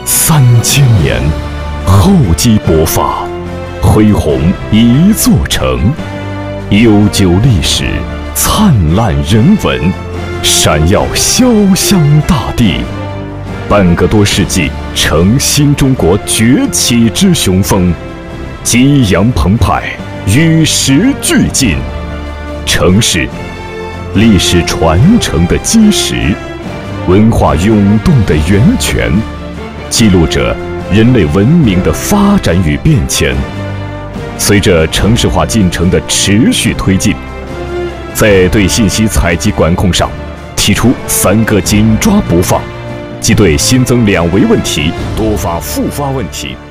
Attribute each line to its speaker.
Speaker 1: 3000年，厚积薄发，恢弘一座城。悠久历史，灿烂人文，闪耀潇湘大地。半个多世纪，成新中国崛起之雄风，激扬澎湃，与时俱进。城市，历史传承的基石，文化涌动的源泉，记录着人类文明的发展与变迁。随着城市化进程的持续推进，在对信息采集管控上提出3个紧抓不放，即对新增2维问题多发复发问题